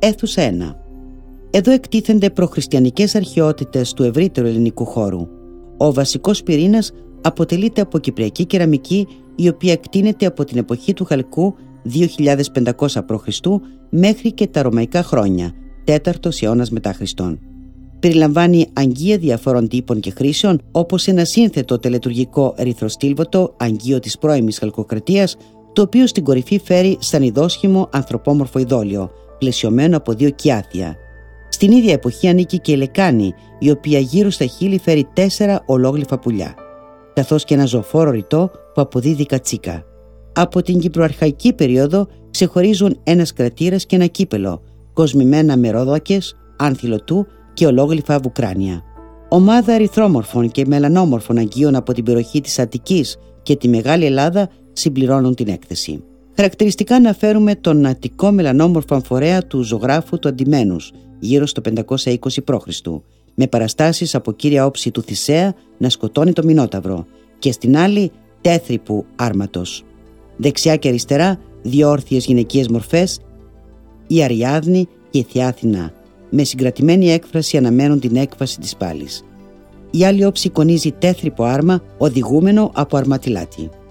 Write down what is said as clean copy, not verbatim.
αίθουσα 1. Εδώ εκτίθενται προχριστιανικές αρχαιότητες του ευρύτερου ελληνικού χώρου. Ο βασικός πυρήνας αποτελείται από κυπριακή κεραμική, η οποία εκτείνεται από την εποχή του Χαλκού 2500 π.Χ. μέχρι και τα ρωμαϊκά χρόνια, 4ος αιώνας μετά Χριστόν. Περιλαμβάνει αγγεία διαφόρων τύπων και χρήσεων, όπως ένα σύνθετο τελετουργικό ερυθροστύλβωτο αγγείο της πρώιμης Χαλκοκρατίας, το οποίο στην κορυφή φέρει σαν ειδόσχημο ανθρωπόμορφο ειδόλιο, πλαισιωμένο από 2 κιάθια. Στην ίδια εποχή ανήκει και η λεκάνη, η οποία γύρω στα χείλη φέρει 4 ολόγλυφα πουλιά, καθώς και ένα ζωφόρο ρητό που αποδίδει κατσίκα. Από την κυπροαρχαϊκή περίοδο ξεχωρίζουν ένας κρατήρας και ένα κύπελο, κοσμημένα με ρόδακες, άνθιλοτού και ολόγλυφα βουκράνια. Ομάδα ερυθρόμορφων και μελανόμορφων αγγείων από την περιοχή της Αττικής και τη Μεγάλη Ελλάδα συμπληρώνουν την έκθεση. Χαρακτηριστικά αναφέρουμε τον Αττικό μελανόμορφο αμφορέα του ζωγράφου του Αντιμένους, γύρω στο 520 π.Χ., με παραστάσεις από κύρια όψη του Θησέα να σκοτώνει το Μινόταυρο και στην άλλη τέθρυπου άρματος. Δεξιά και αριστερά 2 όρθιες γυναικείες μορφές, η Αριάδνη και η Θεάθηνα, με συγκρατημένη έκφραση αναμένουν την έκβαση της πάλης. Η άλλη όψη εικονίζει τέθρυπο άρμα οδηγούμενο από αρματιλάτι.